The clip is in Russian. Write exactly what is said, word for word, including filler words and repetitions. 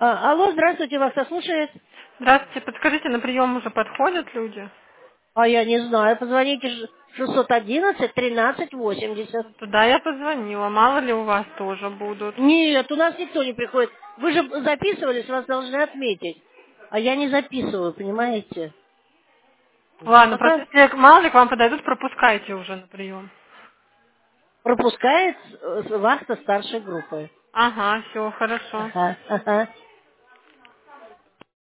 А, алло, здравствуйте, вас кто слушает? Здравствуйте, подскажите, на прием уже подходят люди? А я не знаю, позвоните ш- шестьсот одиннадцать тринадцать восемьдесят. Ну, туда я позвонила, мало ли у вас тоже будут. Нет, у нас никто не приходит. Вы же записывались, вас должны отметить. А я не записываю, понимаете? Ладно, Пока просто если мало ли к вам подойдут, пропускайте уже на прием. пропускает э, вахта старшей группы. Ага, все, хорошо. Ага, ага.